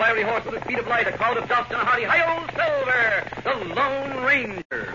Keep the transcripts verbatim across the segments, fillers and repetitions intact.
fiery horse with a speed of light, a cloud of dust, and a hearty hi-yo, Silver, the Lone Ranger.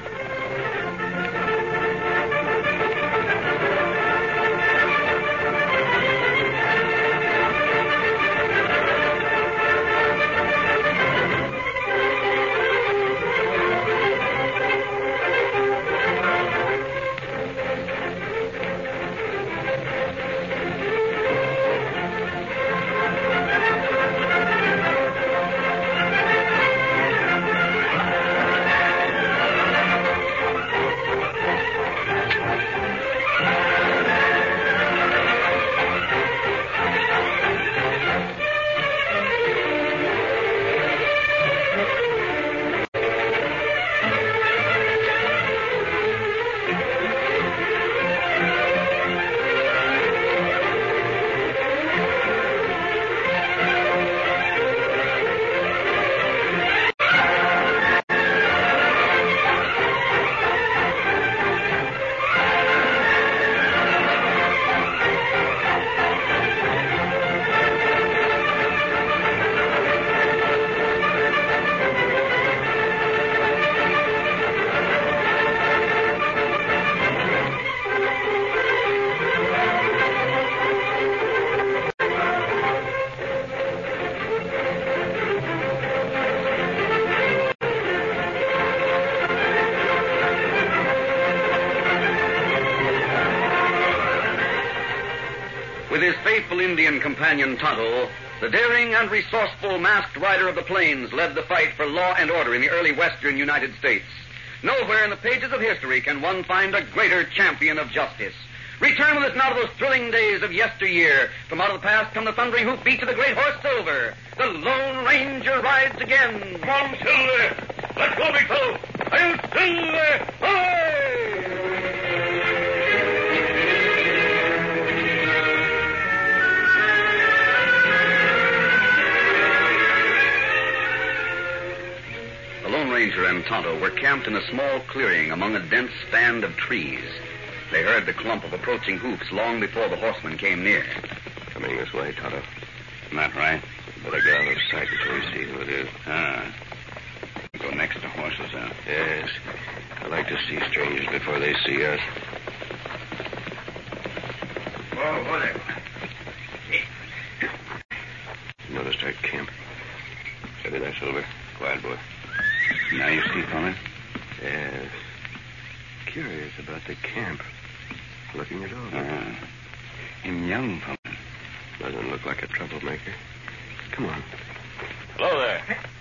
With his faithful Indian companion Tonto, the daring and resourceful masked rider of the plains led the fight for law and order in the early western United States. Nowhere in the pages of history can one find a greater champion of justice. Return with us now to those thrilling days of yesteryear. From out of the past come the thundering hoofbeats of the great horse Silver. The Lone Ranger rides again. Come on, Silver. Let's go, big fellow. I'll Silver. Away! The Lone Ranger and Tonto were camped in a small clearing among a dense stand of trees. They heard the clump of approaching hoofs long before the horsemen came near. Coming this way, Tonto. Isn't that right? Better get out of sight until we see who it is. Ah. Go next to horses, huh? Yes. I like to see strangers before they see us. Whoa, whoa there. Noticed our camp. Steady there, Silver. Quiet, boy. Now you see, fella? Yes. Curious about the camp. Looking it over. Uh-huh. Him young, fella. Doesn't look like a troublemaker. Come on. Hello there.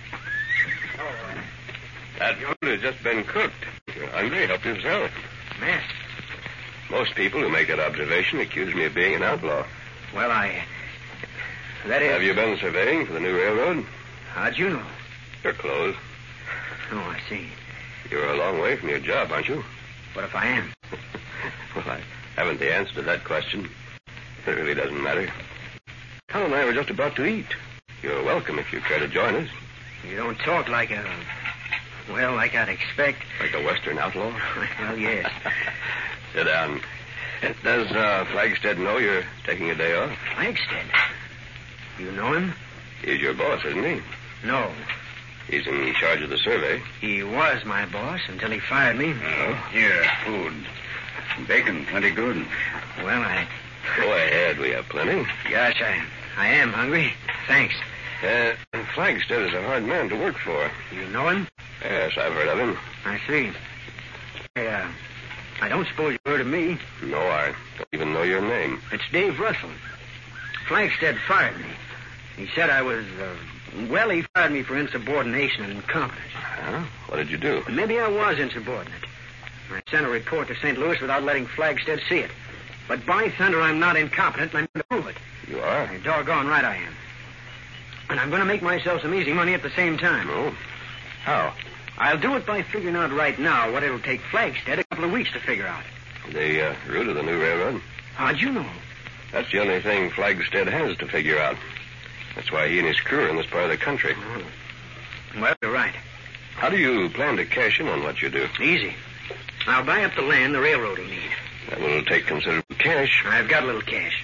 That food has just been cooked. If you're hungry, help yourself. Mess. Most people who make that observation accuse me of being an outlaw. Well, I... That is... Have you been surveying for the new railroad? How'd you know? Your clothes. Oh, I see. You're a long way from your job, aren't you? What if I am? Well, I haven't the answer to that question. It really doesn't matter. Tom and I were just about to eat. You're welcome if you care to join us. You don't talk like a... Well, like I'd expect. Like a Western outlaw? Well, yes. Sit down. Does uh, Flagstead know you're taking a day off? Flagstead? You know him? He's your boss, isn't he? No. He's in charge of the survey. He was my boss until he fired me. Oh, here, food. Bacon, plenty good. Well, I... Go ahead, we have plenty. Gosh, I, I am hungry. Thanks. Uh, Flagstead is a hard man to work for. You know him? Yes, I've heard of him. I see. I, uh, I don't suppose you heard of me. No, I don't even know your name. It's Dave Russell. Flagstead fired me. He said I was, uh, well, he fired me for insubordination and incompetence. Huh? What did you do? Maybe I was insubordinate. I sent a report to Saint Louis without letting Flagstead see it. But by thunder, I'm not incompetent, and I'm going to prove it. You are? You're doggone right I am. And I'm going to make myself some easy money at the same time. Oh? How? I'll do it by figuring out right now what it'll take Flagstead a couple of weeks to figure out. The uh, route of the new railroad? How'd you know? That's the only thing Flagstead has to figure out. That's why he and his crew are in this part of the country. Oh. Well, you're right. How do you plan to cash in on what you do? Easy. I'll buy up the land the railroad will need. That will take considerable cash. I've got a little cash.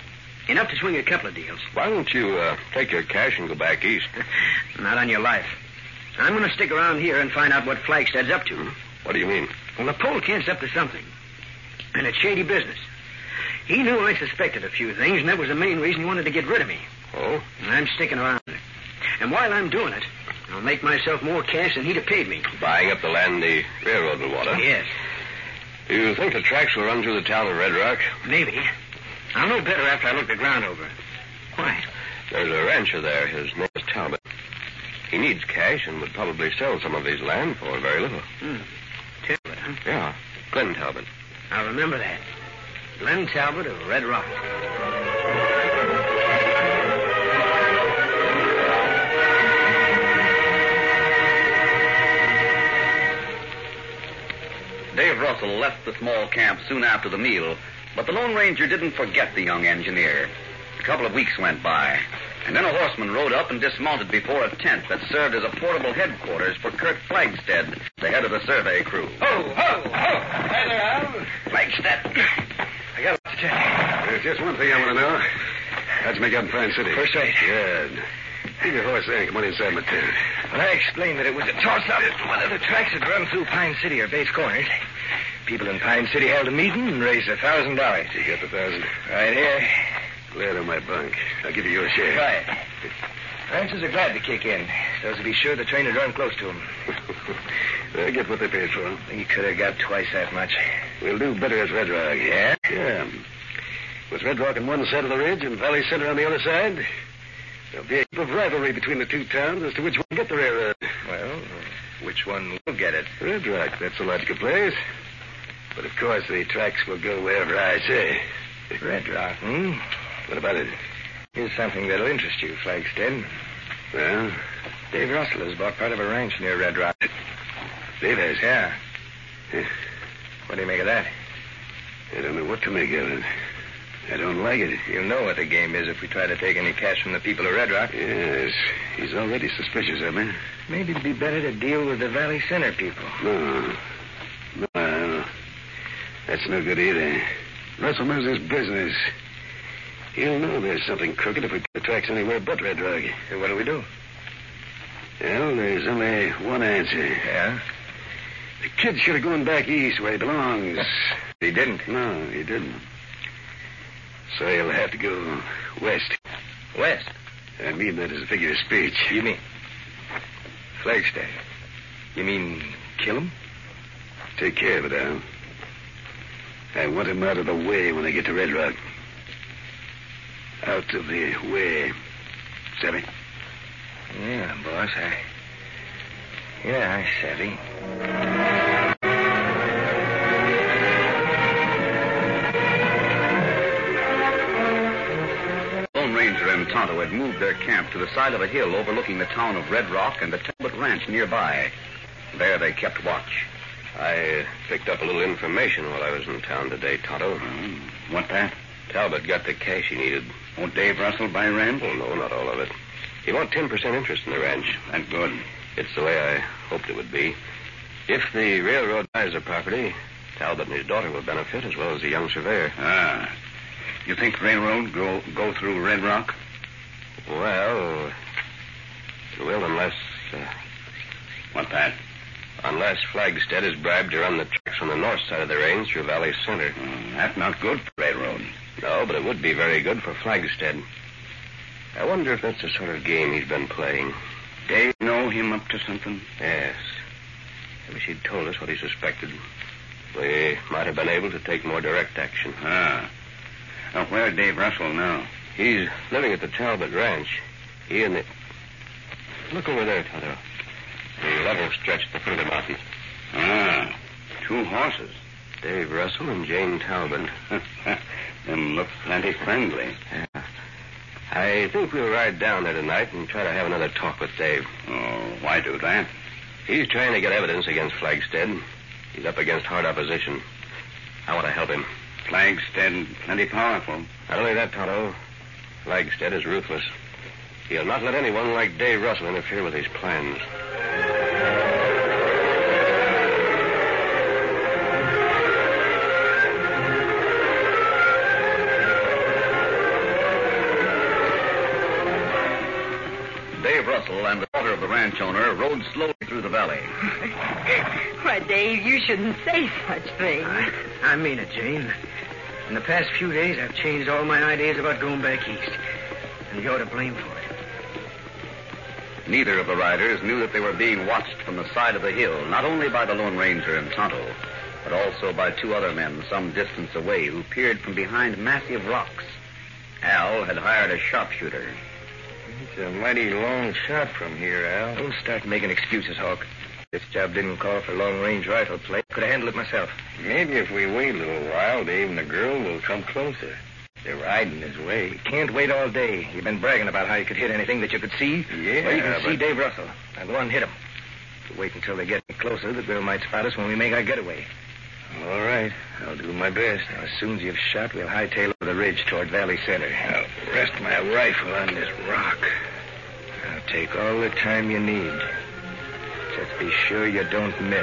Enough to swing a couple of deals. Why don't you uh, take your cash and go back east? Not on your life. I'm going to stick around here and find out what Flagstead's up to. What do you mean? Well, the Polkint's up to something. And it's shady business. He knew I suspected a few things, and that was the main reason he wanted to get rid of me. Oh? And I'm sticking around. And while I'm doing it, I'll make myself more cash than he'd have paid me. Buying up the land the railroad will water? Yes. Do you think the tracks will run through the town of Red Rock? Maybe. I'll know better after I look the ground over. Why? There's a rancher there. His name is Talbot. He needs cash and would probably sell some of his land for very little. Hmm. Talbot, huh? Yeah, Glenn Talbot. I'll remember that. Glenn Talbot of Red Rock. Dave Russell left the small camp soon after the meal, but the Lone Ranger didn't forget the young engineer. A couple of weeks went by, and then a horseman rode up and dismounted before a tent that served as a portable headquarters for Kurt Flagstead, the head of the survey crew. Ho, ho, ho! Hey there, Al. Flagstead. I got to tell you. There's just one thing I want to know. How'd you make out in Pine City? First rate. Good. Leave your horse there and come on inside my tent. When I explained that it was a toss-up whether the tracks had run through Pine City or Bates Corners, people in Pine City held a meeting and raised a thousand dollars. You got the thousand? Right here. Glad on my bunk. I'll give you your share. Right. Ranchers are glad to kick in, so as to be sure the train would run close to them. They get what they paid for. You could have got twice that much. We'll do better as Red Rock. Yeah? Yeah. With Red Rock on one side of the ridge and Valley Center on the other side, there'll be a heap of rivalry between the two towns as to which one will get the railroad. Well, which one will get it? Red Rock, that's a logical place. But of course the tracks will go wherever I say. Red Rock, hmm? What about it? Here's something that'll interest you, Flagstead. Well? Dave Russell has bought part of a ranch near Red Rock. Dave has? Yeah. Yeah. What do you make of that? I don't know what to make of it. I don't like it. You'll know what the game is if we try to take any cash from the people of Red Rock. Yes. He's already suspicious of me. Maybe it'd be better to deal with the Valley Center people. No. No. That's no good either. Russell knows his business. He'll know there's something crooked if we put the tracks anywhere but Red Rock. So what do we do? Well, there's only one answer. Yeah? The kid should have gone back east where he belongs. He didn't. No, he didn't. So he'll have to go west. West? I mean that as a figure of speech. You mean... Flagstaff. You mean kill him? Take care of it, Al. I want him out of the way when I get to Red Rock. Out of the way. Savvy? Yeah, boss, I... Yeah, I savvy. Lone Ranger and Tonto had moved their camp to the side of a hill overlooking the town of Red Rock and the Talbot Ranch nearby. There they kept watch. I picked up a little information while I was in town today, Tonto. Mm, what that? Talbot got the cash he needed. Won't Dave Russell buy ranch? Oh, no, not all of it. He wants ten percent interest in the ranch. That's good. It's the way I hoped it would be. If the railroad buys the property, Talbot and his daughter will benefit, as well as the young surveyor. Ah. You think railroad go go through Red Rock? Well, it will unless... Uh, what that? Unless Flagstead is bribed to run the tracks from the north side of the range through Valley Center. Mm, that's not good for railroad. No, but it would be very good for Flagstead. I wonder if that's the sort of game he's been playing. Dave know him up to something? Yes. I wish he'd told us what he suspected. We might have been able to take more direct action. Ah. Now, where's Dave Russell now? He's living at the Talbot Ranch. He and the... Look over there, Tonto. The level stretch at the foot of the mountain. Ah. Two horses. Dave Russell and Jane Talbot. Them look plenty friendly. Yeah. I think we'll ride down there tonight and try to have another talk with Dave. Oh, why do that? He's trying to get evidence against Flagstead. He's up against hard opposition. I want to help him. Flagstead plenty powerful. Not only that, Tonto. Flagstead is ruthless. He'll not let anyone like Dave Russell interfere with his plans. Dave Russell and the daughter of the ranch owner rode slowly through the valley. Why, Dave, you shouldn't say such things. I, I mean it, Jane. In the past few days, I've changed all my ideas about going back east. And you're to blame for it. Neither of the riders knew that they were being watched from the side of the hill, not only by the Lone Ranger and Tonto, but also by two other men some distance away who peered from behind massive rocks. Al had hired a sharpshooter. It's a mighty long shot from here, Al. Don't start making excuses, Hawk. This job didn't call for long-range rifle play. Could have handled it myself. Maybe if we wait a little while, Dave and the girl will come closer. They're riding this way. Can't wait all day. You've been bragging about how you could hit anything that you could see. Yeah, Well, you can but... see Dave Russell. Now go on and hit him. If we wait until they get closer, the girl might spot us when we make our getaway. All right. I'll do my best. Now, as soon as you've shot, we'll hightail over the ridge toward Valley Center. I'll rest my rifle on this rock. Now, take all the time you need. Just be sure you don't miss.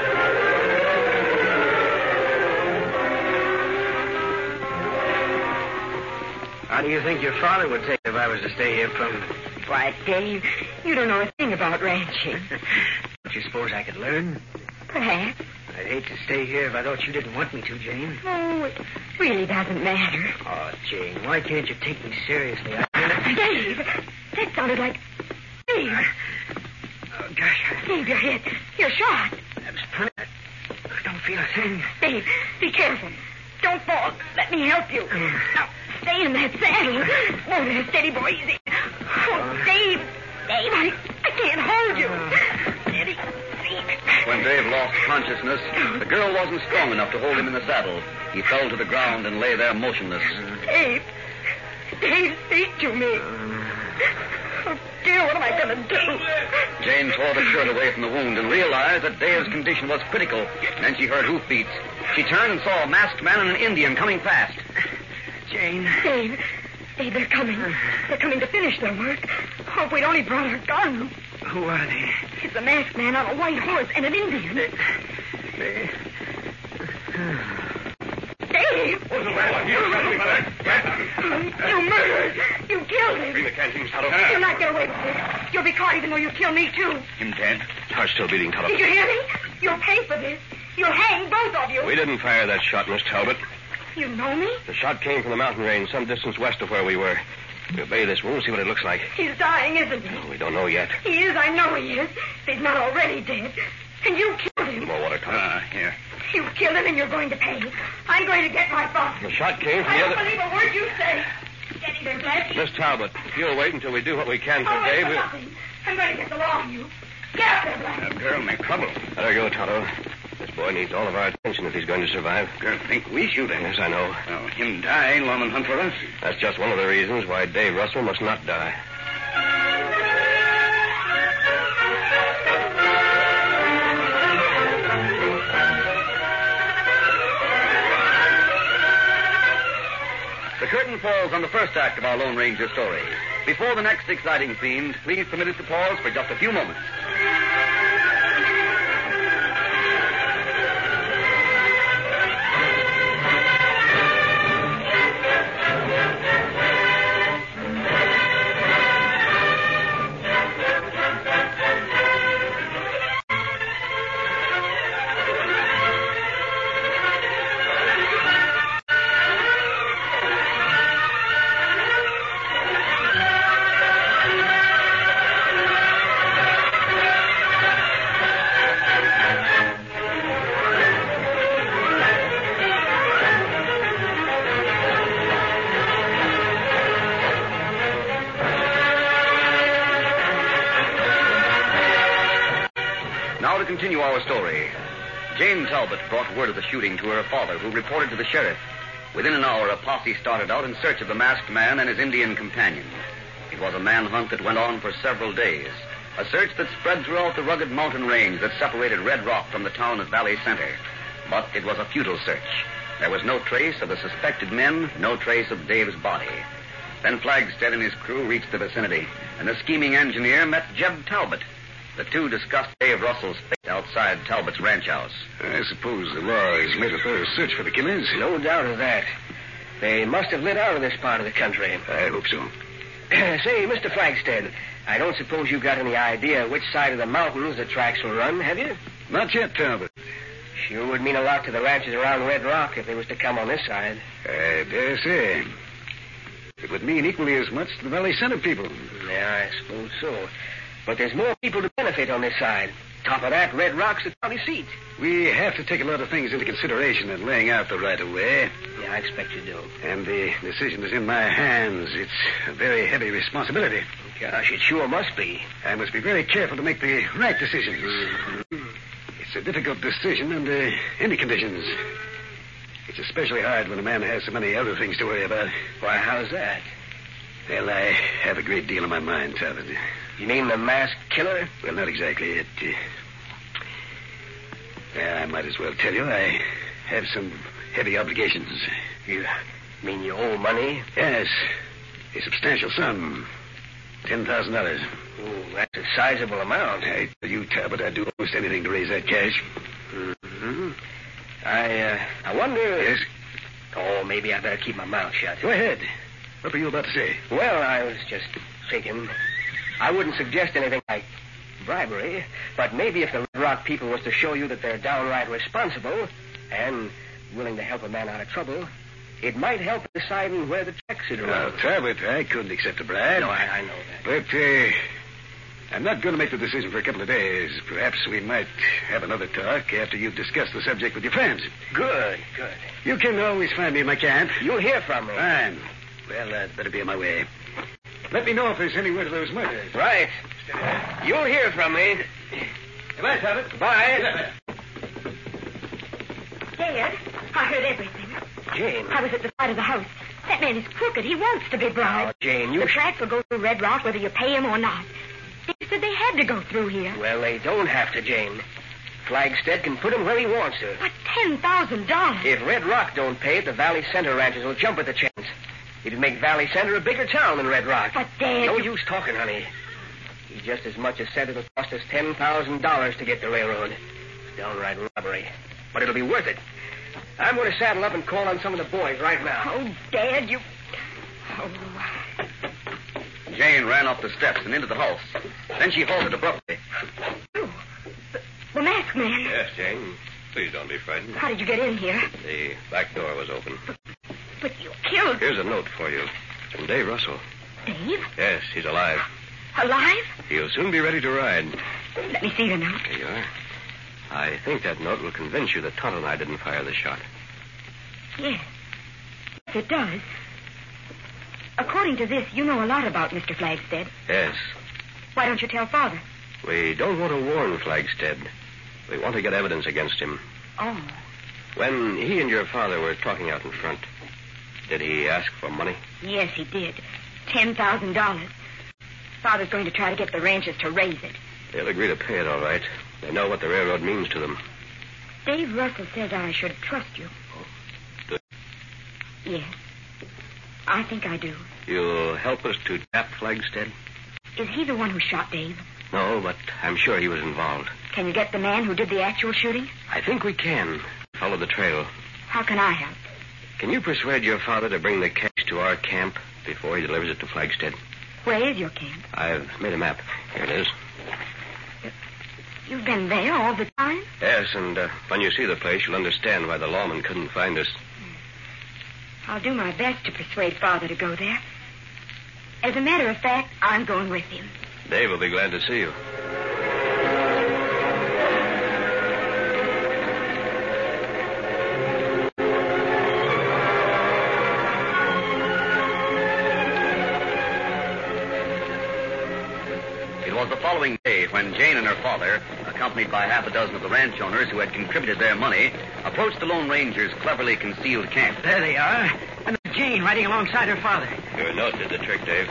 How do you think your father would take it if I was to stay here from... Why, Dave, you don't know a thing about ranching. Don't you suppose I could learn? Perhaps. I'd hate to stay here if I thought you didn't want me to, Jane. Oh, it really doesn't matter. Oh, Jane, why can't you take me seriously? I... Dave, that sounded like... Dave. Oh, gosh. Dave, you're hit. You're shot. That was funny. I don't feel a thing. Dave, be careful. Don't fall. Let me help you. Now, stay in that saddle. Oh, there, steady, boy. Easy. Oh, Dave. Dave, I, I can't hold you. Steady. When Dave lost consciousness, the girl wasn't strong enough to hold him in the saddle. He fell to the ground and lay there motionless. Dave. Dave, speak to me. Oh, dear, what am I going to do? Jane tore the shirt away from the wound and realized that Dave's condition was critical. Then she heard hoofbeats. She turned and saw a masked man and an Indian coming fast. Jane. Dave. Dave, they're coming. They're coming to finish their work. Oh, if we'd only brought our guns. Who are they? It's a masked man on a white horse and an Indian. They... they... Dave! What's the matter? Here, You murdered. You killed him. Bring the canteen, Tonto. You'll not get away with this. You'll be caught even though you kill me, too. Him dead? Heart's still beating, Tonto. Did you hear me? You'll pay for this. You'll hang both of you. We didn't fire that shot, Miss Talbot. You know me? The shot came from the mountain range some distance west of where we were. We'll bathe this wound, see what it looks like. He's dying, isn't he? We don't know yet. He is. I know he is. If he's not already dead. And you killed him. More water, Tonto. Ah, here. You killed him and you're going to pay. I'm going to get my father. The shot came from I the don't other... believe a word you say. Steady there, Blackie. Miss Talbot, if you'll wait until we do what we can for I'll wait Dave, for we'll... nothing. I'm going to get the law on you. Get up there, Blackie. That girl make trouble. Let her go, Tonto. This boy needs all of our attention if he's going to survive. Girl think we shoot him. Yes, I know. Well, him die, lawman hunt for us. That's just one of the reasons why Dave Russell must not die. The curtain falls on the first act of our Lone Ranger story. Before the next exciting scenes, please permit us to pause for just a few moments. Continue our story. Jane Talbot brought word of the shooting to her father, who reported to the sheriff. Within an hour, a posse started out in search of the masked man and his Indian companion. It was a manhunt that went on for several days, a search that spread throughout the rugged mountain range that separated Red Rock from the town at Valley Center. But it was a futile search. There was no trace of the suspected men, no trace of Dave's body. Then Flagstead and his crew reached the vicinity, and the scheming engineer met Jeb Talbot. The two discussed Dave Russell's fate outside Talbot's ranch house. I suppose the law has made a thorough search for the killers. No doubt of that. They must have lit out of this part of the country. I hope so. Say, Mister Flagstead, I don't suppose you've got any idea which side of the mountains the tracks will run, have you? Not yet, Talbot. Sure would mean a lot to the ranches around Red Rock if they was to come on this side. I dare say. It would mean equally as much to the Valley Center people. Yeah, I suppose so. But there's more people to benefit on this side. Top of that, Red Rock's the county seat. We have to take a lot of things into consideration in laying out the right-of-way. Yeah, I expect you do. And the decision is in my hands. It's a very heavy responsibility. Gosh, it sure must be. I must be very careful to make the right decisions. Mm-hmm. It's a difficult decision under any conditions. It's especially hard when a man has so many other things to worry about. Why, how's that? Well, I have a great deal on my mind, Talbot. You mean the masked killer? Well, not exactly. It, uh... Well, I might as well tell you I have some heavy obligations. You mean you owe money? Yes. A substantial sum. Ten thousand dollars. Oh, that's a sizable amount. I tell you, Talbot, I'd do almost anything to raise that cash. Mm-hmm. I, uh, I wonder... Yes? Oh, maybe I better keep my mouth shut. Go ahead. What were you about to say? Well, I was just thinking. I wouldn't suggest anything like bribery, but maybe if the Red Rock people was to show you that they're downright responsible and willing to help a man out of trouble, it might help deciding where the checks should Now, run. Talbot, I couldn't accept a bribe. No, I, I know that. But, uh, I'm not going to make the decision for a couple of days. Perhaps we might have another talk after you've discussed the subject with your friends. Good, good. You can always find me in my camp. You'll hear from me. Fine. Well, I'd better be on my way. Let me know if there's any word of those murders. Right. You'll hear from me. Goodbye, Talbot. Bye. Dad, I heard everything. Jane. I was at the side of the house. That man is crooked. He wants to be bribed. Oh, Jane, you... The tracks will go through Red Rock whether you pay him or not. They said they had to go through here. Well, they don't have to, Jane. Flagstead can put him where he wants to. But ten thousand dollars. If Red Rock don't pay it, the Valley Center ranchers will jump at the chance. It'd make Valley Center a bigger town than Red Rock. But, Dad... No you... use talking, honey. He just as much as said it'll cost us ten thousand dollars to get the railroad. It's downright robbery. But it'll be worth it. I'm going to saddle up and call on some of the boys right now. Oh, Dad, you... Oh... Jane ran up the steps and into the house. Then she halted abruptly. Oh, the, the masked man. Yes, Jane. Please don't be frightened. How did you get in here? The back door was open. But you killed... Here's a note for you. From Dave Russell. Dave? Yes, he's alive. Alive? He'll soon be ready to ride. Let me see the note. Here you are. I think that note will convince you that Tonto and I didn't fire the shot. Yes. Yes, it does. According to this, you know a lot about Mister Flagstead. Yes. Why don't you tell Father? We don't want to warn Flagstead. We want to get evidence against him. Oh. When he and your father were talking out in front, did he ask for money? Yes, he did. Ten thousand dollars. Father's going to try to get the ranchers to raise it. They'll agree to pay it, all right. They know what the railroad means to them. Dave Russell says I should trust you. Oh, do Yes. I think I do. You'll help us to tap Flagstead? Is he the one who shot Dave? No, but I'm sure he was involved. Can you get the man who did the actual shooting? I think we can. Follow the trail. How can I help? Can you persuade your father to bring the cash to our camp before he delivers it to Flagstead? Where is your camp? I've made a map. Here it is. You've been there all the time? Yes, and uh, when you see the place, you'll understand why the lawman couldn't find us. I'll do my best to persuade Father to go there. As a matter of fact, I'm going with him. Dave will be glad to see you. It was the following day when Jane and her father, accompanied by half a dozen of the ranch owners who had contributed their money, approached the Lone Ranger's cleverly concealed camp. There they are. And Jane riding alongside her father. Your note did the trick, Dave.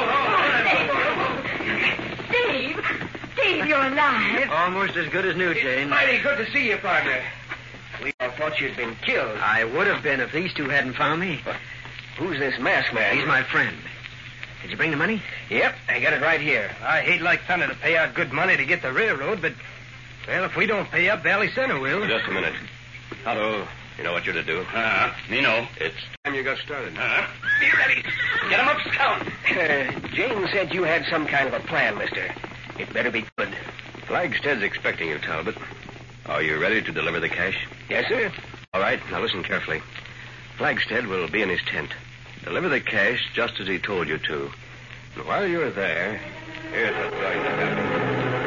Dave! Dave, you're alive. Almost as good as new, Jane. Mighty good to see you, partner. We all thought you'd been killed. I would have been if these two hadn't found me. Who's this masked man? He's my friend. Did you bring the money? Yep, I got it right here. I hate like thunder to pay out good money to get the railroad, but, well, if we don't pay up, Valley Center will. Just a minute. Tonto, You know what you're to do? Uh-huh. Me know. It's time you got started. Uh-huh. Be ready. Get him up, Scout. Uh, Jane said you had some kind of a plan, mister. It better be good. Flagstead's expecting you, Talbot. Are you ready to deliver the cash? Yes, sir. All right, now listen carefully. Flagstead will be in his tent. Deliver the cash just as he told you to. And while you're there, here's what's going to happen.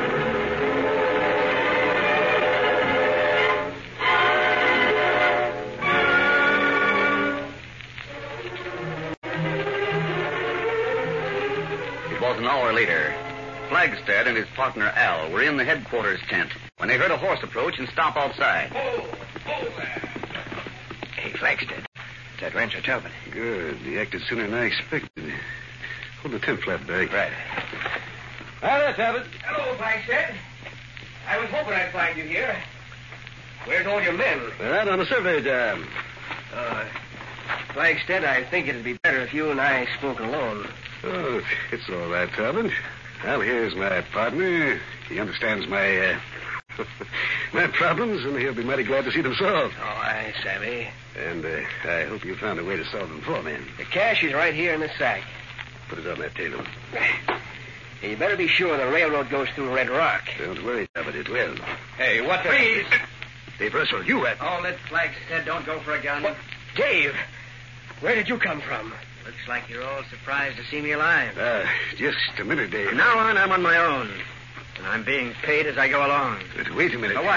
It was an hour later. Flagstead and his partner Al were in the headquarters tent when they heard a horse approach and stop outside. Oh, oh there. Hey, Flagstead. It's that Rancher Talbot. Good. He acted sooner than I expected. Hold the tent flap back. Right. Well, there, Talbot. Hello, Flagstead. I was hoping I'd find you here. Where's all your men? They're out on a survey job. Uh, Flagstead, I think it'd be better if you and I spoke alone. Oh, it's all right, Talbot. Al here's my partner. He understands my, uh, my problems, and he'll be mighty glad to see them solved. Oh, I savvy. And uh, I hope you found a way to solve them for me. The cash is right here in this sack. Put it on that table. You better be sure the railroad goes through Red Rock. Don't worry, Talbot, it will. Hey, what the... Please. Dave Russell, you at... All that Flagstead don't go for a gun. What? Dave, where did you come from? Looks like you're all surprised to see me alive. Uh, just a minute, Dave. From now on, I'm on my own. And I'm being paid as I go along. But wait a minute. For what?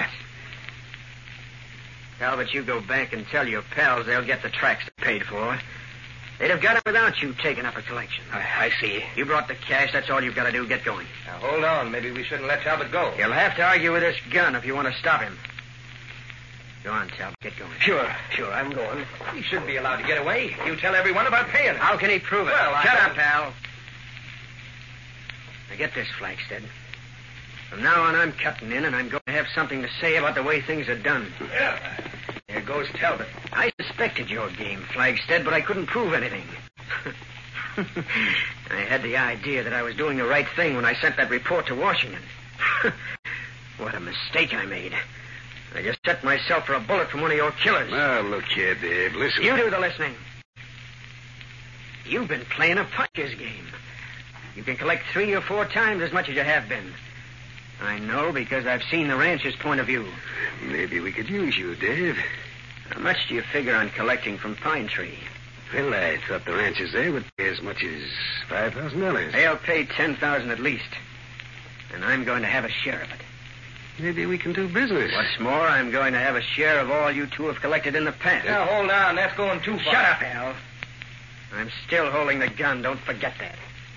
Talbot, you go back and tell your pals they'll get the tracks they paid for. They'd have got it without you taking up a collection. I, I see. You brought the cash. That's all you've got to do. Get going. Now, hold on. Maybe we shouldn't let Talbot go. You'll have to argue with this gun if you want to stop him. Go on, Talbot. Get going. Sure, sure. I'm going. He shouldn't be allowed to get away. You tell everyone about paying it. How can he prove it? Well, I Shut don't- up, pal. Now get this, Flagstead. From now on, I'm cutting in, and I'm going to have something to say about the way things are done. Yeah. There goes Talbot. I suspected your game, Flagstead, but I couldn't prove anything. I had the idea that I was doing the right thing when I sent that report to Washington. What a mistake I made. I just set myself for a bullet from one of your killers. Now, look here, Dave. Listen. You do the listening. You've been playing a puncher's game. You can collect three or four times as much as you have been. I know because I've seen the rancher's point of view. Maybe we could use you, Dave. How much do you figure on collecting from Pine Tree? Well, I thought the ranchers there would pay as much as five thousand dollars. They'll pay ten thousand at least. And I'm going to have a share of it. Maybe we can do business. What's more, I'm going to have a share of all you two have collected in the past. Now, hold on. That's going too far. Shut up, Al. I'm still holding the gun. Don't forget that.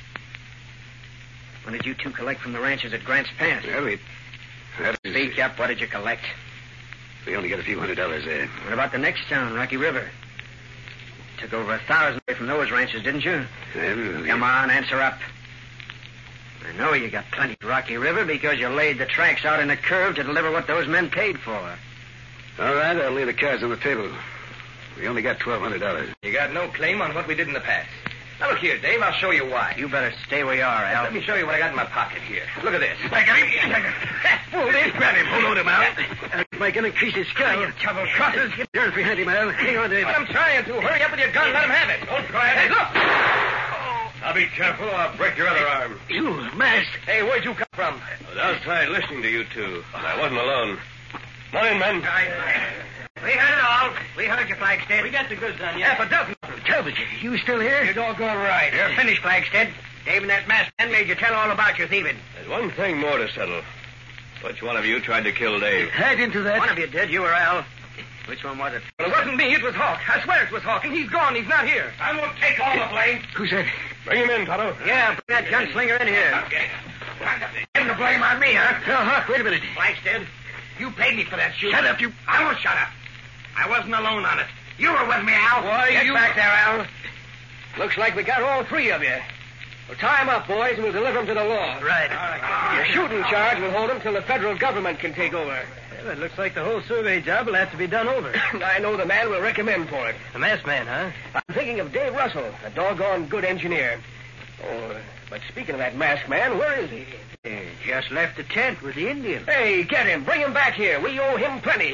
When did you two collect from the ranchers at Grant's Pass? Well, we... That is, Speak up. What did you collect? we only got a few hundred dollars there. What about the next town, Rocky River? Took over a thousand away from those ranchers, didn't you? Well, Come on, answer up. I know you got plenty at Rocky River because you laid the tracks out in a curve to deliver what those men paid for. All right, I'll lay the cards on the table. We only got twelve hundred dollars. You got no claim on what we did in the past. Now, look here, Dave. I'll show you why. You better stay where you are, Al. Let me show you what I got in my pocket here. Look at this. Hold it. Grab him. Hold on him, Al. Make him increase his skill. Trouble crosses. Get down behind him, Al. Hang on, Dave. I'm trying to. Hurry up with your gun. Let him have it. Don't try it. Hey, look. Now be careful, or I'll break your other arm. You, masked. Hey, where'd you come from? I was outside listening to you two. I wasn't alone. Come on in, men. We heard it all. We heard you, Flagstead. We got the goods on you. Half a dozen. Talbot, you still here? You're doggone right. You're finished, Flagstead. Dave and that masked man made you tell all about your thieving. There's one thing more to settle. Which one of you tried to kill Dave? I didn't do that. One of you did. You or Al. Which one was it? Well, it wasn't me. It was Hawk. I swear it was Hawk, and he's gone. He's not here. I won't take all the blame. Who's that? Bring him in, Tonto. Yeah, bring that gunslinger in here. Okay. Getting the blame on me, huh? Oh, Hawk, wait a minute. Flagstead, you paid me for that shooting. Shut up, you... I won't shut up. I wasn't alone on it. You were with me, Al. Why, Get you... back there, Al. Looks like we got all three of you. Well, tie 'em up, boys, and we'll deliver 'em to the law. Right. Your shooting charge will hold 'em till the federal government can take over. Well, it looks like the whole survey job will have to be done over. I know the man we'll recommend for it. The masked man, huh? I'm thinking of Dave Russell, a doggone good engineer. Oh, but speaking of that masked man, where is he? He just left the tent with the Indian. Hey, get him. Bring him back here. We owe him plenty.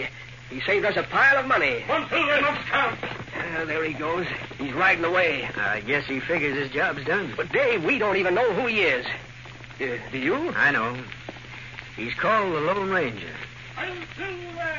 He saved us a pile of money. One silver, no count. Uh, there he goes. He's riding away. I guess he figures his job's done. But, Dave, we don't even know who he is. Uh, do you? I know. He's called the Lone Ranger. One silver.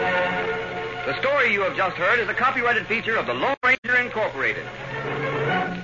The story you have just heard is a copyrighted feature of the Lone Ranger Incorporated.